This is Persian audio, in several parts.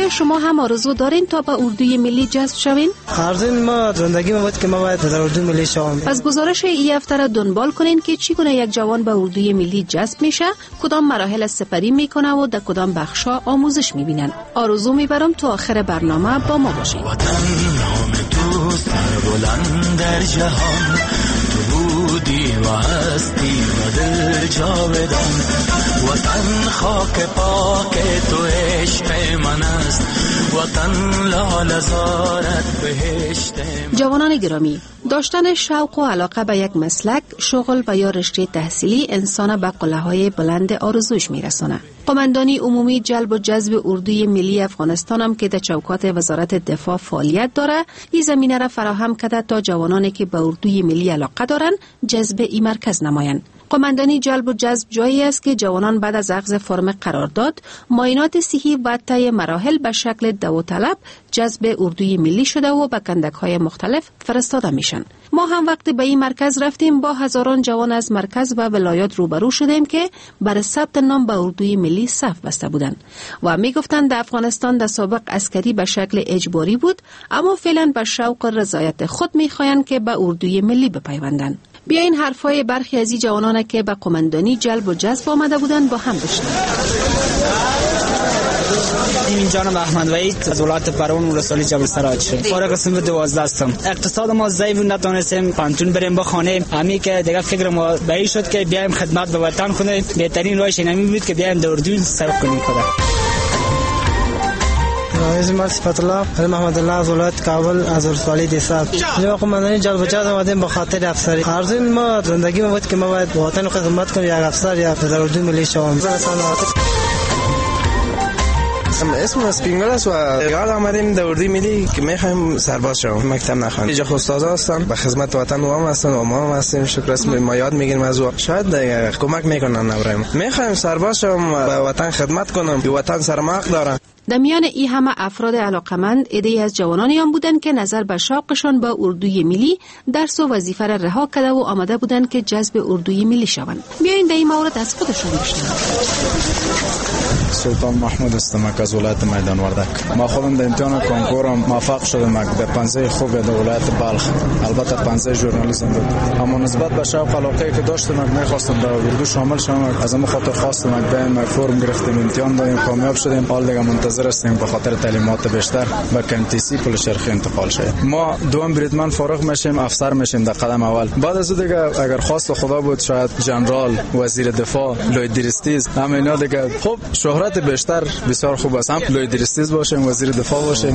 آیا شما هم آرزو دارین تا به اردوی ملی جذب شوین؟ آرزوی ما زندگی ما بود که ما باید در اردوی ملی شوم. پس گزارش این هفته را دنبال کنین که چگونه یک جوان به اردوی ملی جذب میشه، کدام مراحل سپری میکنه و در کدام بخشا آموزش میبینن. آرزو میبرم تا آخر برنامه با ما باشین. وطن نام تو سربلند در جهان، تو بودی و هستی و دل جاودان. وطن خاک پاک تو عشق من است، وطن لاله زارت بهشت. جوانان گرامی، داشتن شوق و علاقه به یک مسلک، شغل و یا رشته تحصیلی انسان به قله‌های بلند آرزوش میرسونه. قماندانی عمومی جلب و جذب اردوی ملی افغانستان هم که در چوکات وزارت دفاع فعالیت داره، این زمینه را فراهم کرده تا جوانانی که به اردوی ملی علاقه دارن جذب این مرکز نمایند. قماندانی جلب و جذب جایی است که جوانان بعد از اخذ فرم قرارداد، معاینات صحی و طی مراحل به شکل داوطلب جذب اردوی ملی شده و به کندک‌های مختلف فرستاده میشن. ما هم وقتی به این مرکز رفتیم با هزاران جوان از مرکز و ولایات روبرو شدیم که برای ثبت نام به اردوی ملی صف بسته بودند و میگفتند در افغانستان در سابق عسکری به شکل اجباری بود، اما فعلا به شوق و رضایت خود میخواهند که به اردوی ملی بپیوندند. بیاین حرفای برخی از این جوانان که به قماندانی جلب و جذب آمده بودند با هم بشنویم. این جانم احمد وحید از ولایت پروان ولسوالی جبل سراج. فارغ السن 12 هستم. اقتصاد ما ضعیف نتونستیم پانتون بریم با خانه. همین که دیگه فکر ما به این شد که بیایم خدمت به وطن کنیم. بهترین راهش این بود که بیایم در اردو سرف کنیم. خدا اسم صفت الله محمد الله از ولایت کابل از ولسوالی دیساب. ما قماندانی جلب و جذب آمدیم به خاطر افسری. آرزوی ما زندگی ما بود که ما باید وطن خدمت کنیم، یک افسر یا در اردوی ملی شوم. اسم اسپینگل است و یاد آمدیم در اردوی ملی که میخوایم سرباز شوم. مکتب نخوانم. اینجا استادا هستن به خدمت وطن و هم هستن و ما هم هستیم. شکر است ما یاد میگیریم از او. شاید کمک میکنن نبریم. میخوایم سرباز شوم و وطن خدمت کنم. که وطن سرماق داره. در میان این همه افراد علاقمند ایده از جوانانی هم بودند که نظر به شوقشان با اردوی ملی درس و وظیفه را رها کرده و آمده بودند که جذب اردوی ملی شوند. بیاین در این مورد از خودشان بشنویم. سلطان محمود استمک از ولایت میدان وردک. ما خودم در امتحان کنکورم موفق شدم در 15 خوب در ولایت بلخ. البته 15 ژورنالیسم بود. اما نسبت به شوق علاقه که داشتم می‌خواستم در اردو شامل شوم. از اون خاطر خواستم بیایم فرم گرفتیم، امتحان دادیم، کامیاب شدیم. حال دیگه منتظر هستیم به خاطر تعلیمات بیشتر به کمتیسی پل شرقی انتقال شیم. ما دوم بریدمن فارغ میشیم، افسر میشیم در قدم اول. بعد از دیگه اگر خواست خدا بود شاید جنرال، وزیر دفاع، لویدریستیز، همه اینا دیگه خب شهرت بیشتر بسیار خوب است. هم لویدریستیز باشیم، وزیر دفاع باشیم.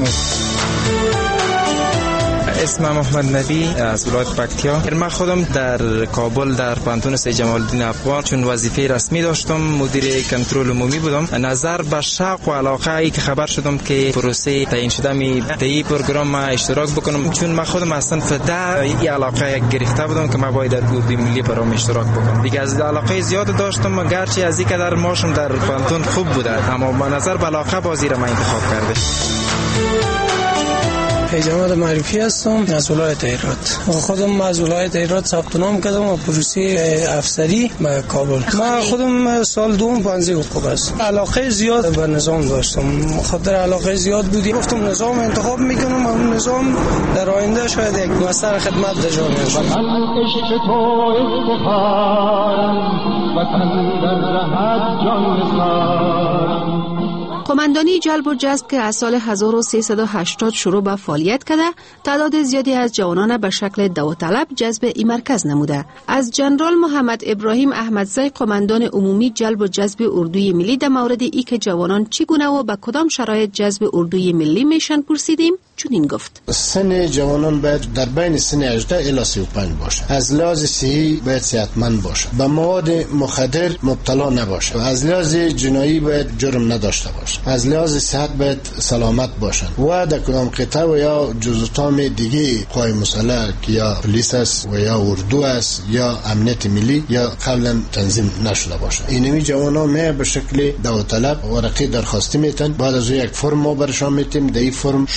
اسم محمد نبی از ولایت پکتیا. من خودم در کابل در پانتون سید جمال الدین افغان چون وظیفه رسمی داشتم، مدیر کنترل عمومی بودم. نظر به شوق و علاقه ای که خبر شدم که پروسه تعیین شده می در این پروگرام ما اشتراک بکنم، چون من خودم اصلا فدا این علاقه گرفته بودم که ما باید در اردوی ملی برام اشتراک بکنم. دیگه از علاقه زیاد داشتم، گرچه از این قدر ماشم در پانتون خوب بوده، اما با نظر به علاقه بازی را من انتخاب کرده. جمال معرفی هستم از ولایت هرات. خودم از ولایت هرات ثبت نام کردم و پروسه افسری به کابل. من خودم سال دوم 15 حقوق است. علاقه زیاد به نظام داشتم. خاطر علاقه زیاد بودی گفتم نظام انتخاب میکنم و اون نظام در آینده شاید یک مستر خدمت در جامعه شد. عشق تو افتخارم وطن در رهت جان نثارم. قماندانی جلب و جذب که از سال 1380 شروع به فعالیت کرده، تعداد زیادی از جوانان به شکل داوطلب جذب این مرکز نموده. از جنرال محمد ابراهیم احمدزی قماندان عمومی جلب و جذب اردوی ملی در مورد ای که جوانان چگونه و به کدام شرایط جذب اردوی ملی میشن پرسیدیم. چنین گفت: سن جوانان باید در بین سن 18 الی 35 باشه. از لحاظ صحی باید صحتمند باشه. به مواد مخدر مبتلا نباشه. از لحاظ جنایی باید جرم نداشته باشه. از لحاظ صحت باید سلامت باشن و در کدام قطعه و یا جزوتام دیگه قوای مسلح یا پلیس است و یا اردو است یا امنیت ملی یا قبلا تنظیم نشده باشه. اینمی جوانان ما به شکل داوطلب ورقه درخواستی میتن، بعد از یک فرم ما برشان میتیم، در این فرم شورتش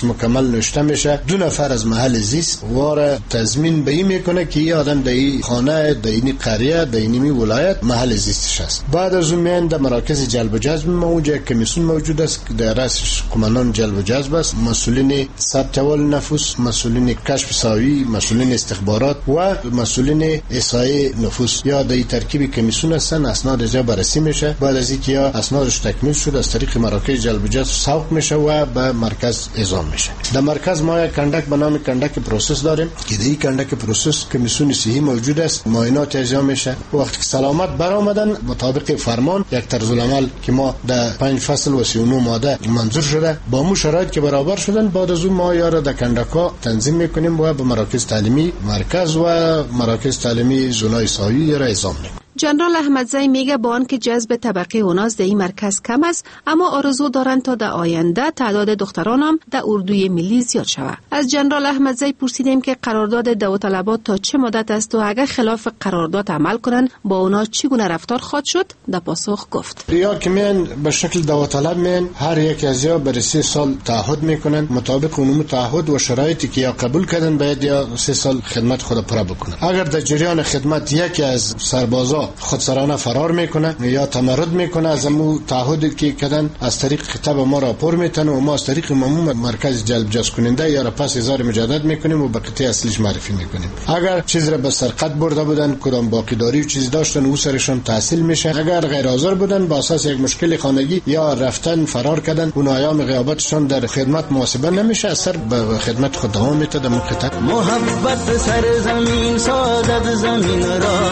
مکمل نوشته میشه. 2 نفر از محل زیست واره تضمین به این میکنه که این آدم در این خانه، در این قریه، در این ولایت محل زیستش است. بعد از اون میان در مراکز جلب و جذب ما اونجا کمیسیون موجود است که در رأسش قماندان جلب و جذب است، مسئولین ثبت احوال نفوس، مسئولین کشف ساوی، مسئولین استخبارات و مسئولین احصای نفوس یا در ترکیب کمیسیون هستن. اسناد جا بررسی میشه. بعد از اینکه یا اسنادش تکمیل شد از طریق مراکز جلب و جذب سوق میشه و به مرکز اعزام میشه. در مرکز ما یک کندک به نام کندک پروسس داریم که در این کندک پروسس کمیسیون صحی موجود است، معاینات اجرا میشه. وقتی که سلامت برآمدن مطابق فرمان یک طرز العمل که ما در 5 فصل و 39 ماده منظور شده با مو شرایط که برابر شدن، بعد از اون ما یارا در کندکا تنظیم میکنیم و به مراکز تعلیمی مرکز و مراکز تعلیمی زونای ساوی را اعزام میکنیم. جنرال احمدزی میگه با آنکه جذب طبقه اوناس در این مرکز کم است، اما آرزو دارند تا در آینده تعداد دختران هم در اردوی ملی زیاد شود. از جنرال احمدزی پرسیدیم که قرارداد داوطلبات تا چه مدت است و اگر خلاف قرارداد عمل کنند با اونا چگونه رفتار خواهد شد. در پاسخ گفت: یا که میان به شکل داوطلب میان، هر یک از یا برای 3 سال تعهد میکنن، مطابق اون تعهد و شرایطی که یا قبول کردن باید یا 3 سال خدمت خود پورا بکنن. اگر در جریان خدمت یکی از سربازا خودسرانه فرار میکنه یا تمرد میکنه، از امو تعهدی که کردن از طریق خطاب ما راپور میتن و ما از طریق مموم مرکز جلب جذب کننده یا را پس ازار مجدد میکنیم و به قطعه اصلیش معرفی میکنیم. اگر چیز را به سرقت برده بودن، کدام باقیداری و چیزی داشتن، او سرشون تحصیل میشه. اگر غیر حاضر بودن با اساس یک مشکل خانگی یا رفتن فرار کردن، اون ایام غیابتشون در خدمت محاسبه نمیشه، اثر به خدمت خود دوام میده. در قطعه محبت سرزمین سازد زمین را،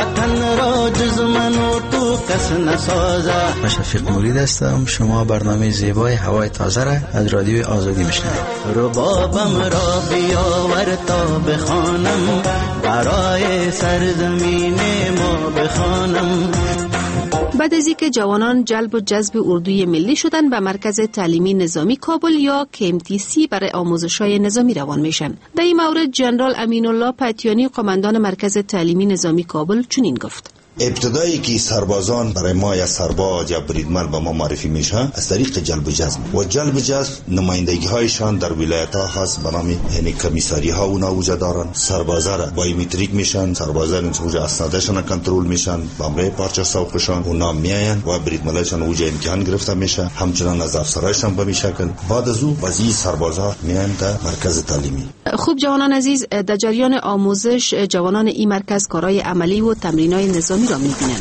وطن را جز من و تو کس نسازه. من شفیق مرید هستم. شما برنامه زیبای هوای تازه را از رادیوی آزادی میشنوید. ربابم را بیاور تا بخوانم، برای سرزمین ما بخوانم. بعد از اینکه جوانان جلب و جذب اردوی ملی شدن، به مرکز تعلیمی نظامی کابل یا KMTC برای آموزش‌های نظامی روان میشن. در این مورد جنرال امین الله پتیانی قماندان مرکز تعلیمی نظامی کابل چنین گفت: ابتدایی که سربازان برای ما یا سرباز یا بریدمن به ما معرفی میشن از طریق جلب و جذب و جلب و جذب نمایندگی هایشان در ولایت ها هست به نام یعنی کمیساری ها اونا وجود دارن. سربازا را بایومتریک میشن، سربازان اونجا اسنادشون کنترل میشن، بامبه پارچه سوقشان اونا میاین و بریدمنشان اونجا امتحان گرفته میشه، همچنان از افسرایشان به شکل. بعد از او وزیر سربازا میان در مرکز تعلیمی. خوب جوانان عزیز، در جریان آموزش جوانان این مرکز کارهای عملی و تمرینای نظامی را می‌بینند.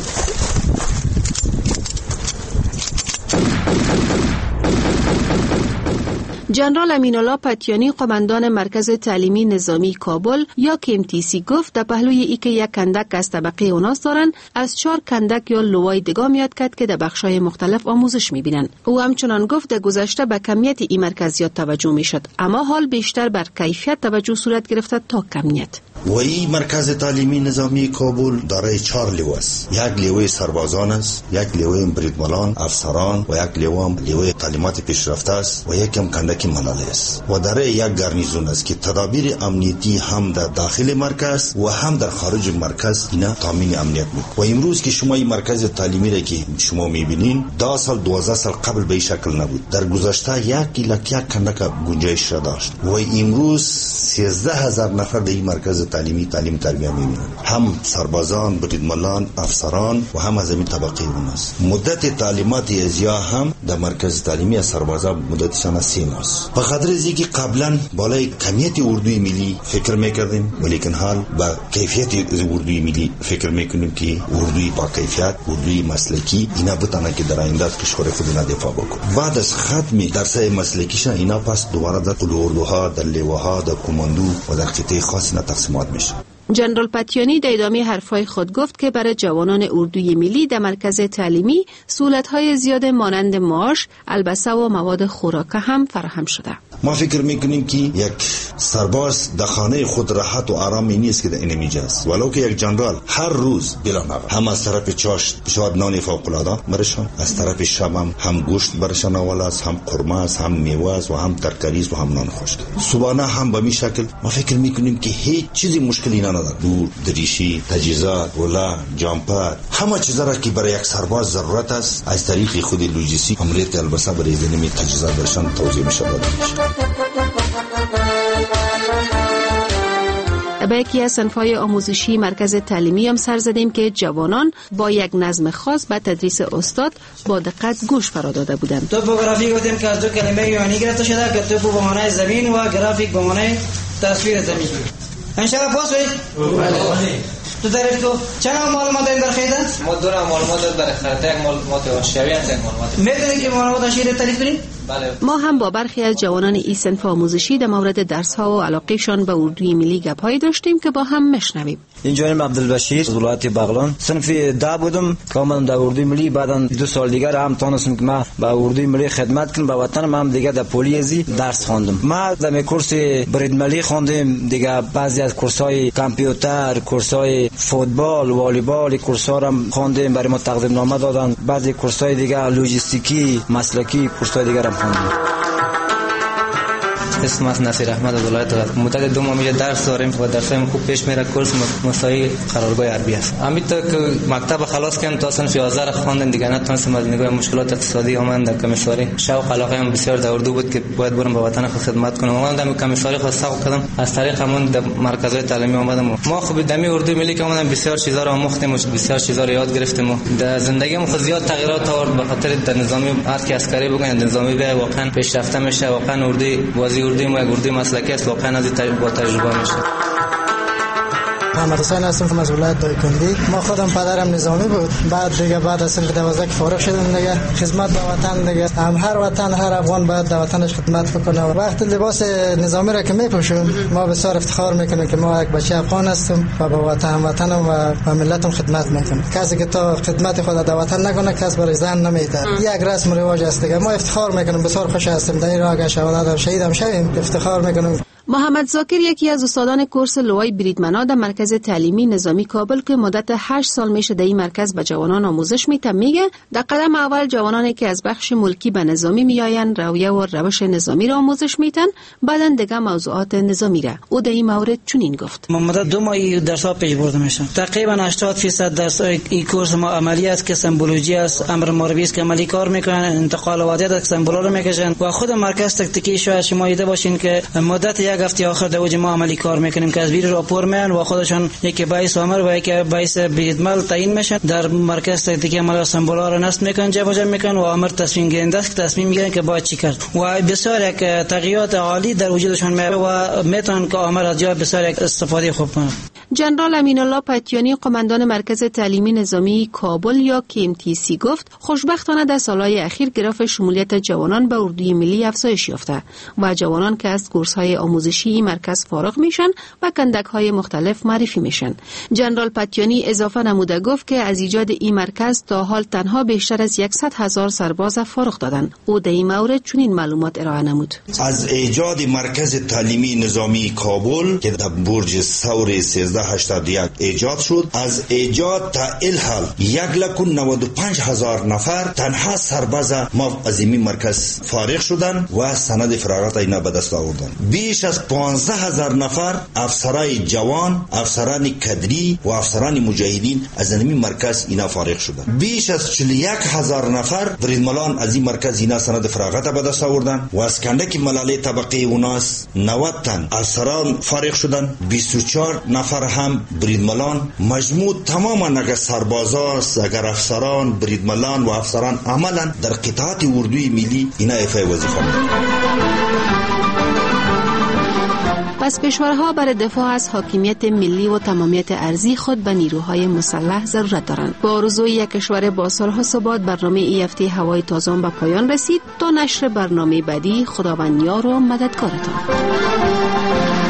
جنرال امین الله پتیانی قماندان مرکز تعلیمی نظامی کابل یا KMTC گفت در پهلوی ای که یک کندک از طبقه اوناس دارن، از 4 کندک یا لوای دگاه میاد کرد که در بخشای مختلف آموزش میبینن. او همچنان گفت در گذشته به کمیت این مرکزیات توجه میشد، اما حال بیشتر بر کیفیت توجه صورت گرفته تا کمیت. و این مرکز تعلیمی نظامی کابل دارای 4 لیوه است. یک لیوه سربازان است، یک لیوه بریدمنان، افسران و یک لیوه تعلیمات پیشرفته است و یک هم کندک ملاله است. و دارای یک گارنیزون است که تدابیر امنیتی هم در داخل مرکز و هم در خارج مرکز اینا تامین امنیت می‌کنه. و امروز که شما این مرکز تعلیمی را که شما می‌بینین 10 سال 12 سال قبل به این شکل نبود. در گذشته یک کندک گنجایش را داشت و امروز 13000 نفر در این مرکز تعلیم تربیت می‌بینن، هم سربازان، بریدمنان، افسران و هم از این طبقه اوناست. مدت تعلیمات ازیا هم در مرکز تعلیمی سربازان مدتشان 3 ماه است. به خاطر از اینکه قبلا بالای کمیت اردوی ملی فکر می‌کردیم، ولیکن حال با کیفیت اردوی ملی فکر می‌کنیم که اردوی با کیفیت، اردوی مسلکی اینا بتونه که در آینده کشور خود را دفاع بکنه. بعد از ختم درس مسلکیشان اینا پس دوباره در اردوها، در لیوها، در کماندو و در قطعه خاص اینا تقسیمات میشه. جنرال پتیانی در ادامه حرفای خود گفت که برای جوانان اردوی ملی در مرکز تعلیمی سهولت‌های زیاد مانند معاش، البسه و مواد خوراکه هم فراهم شده. ما فکر میکنیم که یک سرباز در خانه خود راحت و آرامی نیست که در این میجه است، ولو که یک جنرال هر روز بلا نقل هم از طرف چاشت بشود نان فوق العاده برشان، از طرف شب هم گوشت برشان اول است، هم قرمه است، هم میوه است و هم ترکاری است و هم نان خشک. صبحانه هم به این شکل ما فکر میکنیم که هیچ چیزی مشکلی نداره. دور، دریشی، تجهیزات، ولا، جامپر، همه چیزا را که برای یک سرباز ضرورت است از طریق خود لوجستیک عملیات البسه برای زمین تجهیزات برشان توزیع میشه. به یکی از صنف‌های آموزشی مرکز تعلیمی هم سر زدیم که جوانان با یک نظم خاص به تدریس استاد با دقت گوش فرا داده بودند. توپوگرافی گفتیم که از دو کلمه یونانی گرفته شده که توپو به معنای زمین و گرافیک به معنای تصویر زمین. انشاءالله پاسوی؟ تو تعریف کو چند معلومات این در خیده؟ ما دو معلومات در خریده، یک معلومات حاشیوی است، یک معلومات. می‌دونید که معلومات حاشیوی تعریف کنید؟ بله. ما هم با برخی از جوانان این صنف آموزشی در مورد درس‌ها و علاقه‌شان به اردوی ملی گپ‌هایی داشتیم که با هم میشنویم. اینجا من عبدالبشیر از ولایت بغلان صنف 10 بودم که اومدم در اردوی ملی. بعداً 2 سال دیگر هم تونستم که ما به اردوی ملی خدمت کنم، به وطنم هم دیگه در پلیزی درس خواندم. ما در کورس برید ملی خواندم، دیگه بعضی از کورس‌های کامپیوتر، کورس‌های فوتبال، والیبال، کورس‌ها هم خواندم، برای ما تقدیم نامه دادن. بعضی کورس‌های دیگه لوجستیکی، مسلکی، کورس‌های دیگه هم خواندم. اسم از نصیر احمد از ولایت مدت 2 ماه درس داریم و درسیم خوب پیش میره. کورس مساعی قرارگاه عربی است. همین تا که مکتب خلاص کردم تا صنف 11 خواندم، دیگه نتونستم از نگاه مشکلات اقتصادی اومدم در کمیساری. شوق علاقه هم بسیار در اردو بود که باید برم به وطن خود خدمت کنم. اومدم در کمیساری خود سابق کردم، از طریق همون در مرکزهای تعلیمی اومدم. ما خوب دمی اردو ملی که اومدم بسیار چیزا رو آموختیم و بسیار چیزا رو یاد گرفتیم. در زندگیم خود زیاد تغییرات آورد به خاطر در نظامی هر کی عسکری بگن نظامی به واقعا پیشرفته میشه. واقعا اردو بازی اردوی ما اردوی مسلکی است، واقعا از با تجربه میشه. محمد حسین هستم از ولایت دایکنډي. ما خودم پدرم نظامی بود، بعد از صنف 12 که فارغ شدم دیگه خدمت به وطن دیگه. هر وطن هر افغان باید در وطنش خدمت بکنه. وقتی لباس نظامی را که میپوشم ما بسیار افتخار میکنیم که ما یک بچه افغان هستم و به وطنم و ملتم خدمت میکنم. کسی که تا خدمت خود در وطن نکنه کس برای زن نمیده. یک رسم و رواج است دیگه. ما افتخار میکنیم، بسیار خوش هستیم در این راه اگه شهیدم شویم افتخار میکنیم. محمد زاکر یکی از استادان کورس لوای بریدمنا در مرکز تعلیمی نظامی کابل که مدت 8 سال میشه در این مرکز به جوانان آموزش میده میگه در قدم اول جوانانی که از بخش ملکی به نظامی میآیند رویه و روش نظامی را آموزش میدن، بعدن دیگه موضوعات نظامی را. او در این مورد چنین گفت: ما مدت 2 ماه درس‌ها پیش برده میشه. تقریبا 80% درس این کورس ما عملی است که سمبولوژی است، امر معربی است که عملی کار میکنن، انتقال وادیت است که سمبولا رو میکشن و خود مرکز تکتیکی شاید شما دیده باشین که مدت یک هفته آخر در اوج ما عملی کار میکنیم که از بیر راپور میان و خودشون یکی بایس امر و یکی بایس بریدمل تعیین میشن. در مرکز تکتیکی عمل سمبولا رو نصب میکنن، جابجا میکنن و امر تصمیم گیرنده است که تصمیم میگیرن که باید چی کرد و بسیار یک تغییرات عالی در وجودشون میاد و میتونن که امر از جای بسیار یک استفاده خوب کنن. جنرال امین الله پتیانی قماندان مرکز تعلیمی نظامی کابل یا KMTC گفت خوشبختانه در سالهای اخیر گراف شمولیت جوانان به اردوی ملی افزایش یافته و جوانان که از کورس‌های آموزشی این مرکز فارغ میشن و کندک‌های مختلف معرفی میشن. جنرال پتیانی اضافه نموده گفت که از ایجاد این مرکز تا حال تنها بیشتر از 100,000 سرباز فارغ دادن. او در این مورد چنین معلومات ارائه نمود: از ایجاد مرکز تعلیمی نظامی کابل که در برج ثور 1381 ایجاد شد، از ایجاد تا الحال 195,000 نفر تنها سرباز ما از این مرکز فارغ شدن و سند فراغت اینا به دست آوردن. بیش از 15,000 نفر افسرای جوان، افسران کدری و افسران مجاهدین از این مرکز اینا فارغ شدن. بیش از 41,000 نفر بریدملان از این مرکز اینا سند فراغت به دست آوردن و از کندک ملاله طبقه اوناس 90 تن افسران فارغ شدن. 24 نفر هم بریدملان. مجموع تماما اگر سربازا، اگر افسران، بریدملان و افسران عملا در قطاعات اردوی ملی اینا افای وظیفه میکنن. پس کشورها برای دفاع از حاکمیت ملی و تمامیت ارضی خود به نیروهای مسلح ضرورت دارند. با آرزوی یک کشور با سالها ثبات برنامه ای هفته هوای تازه به پایان رسید. تا نشر برنامه بعدی خداوند یار و مددکارتان.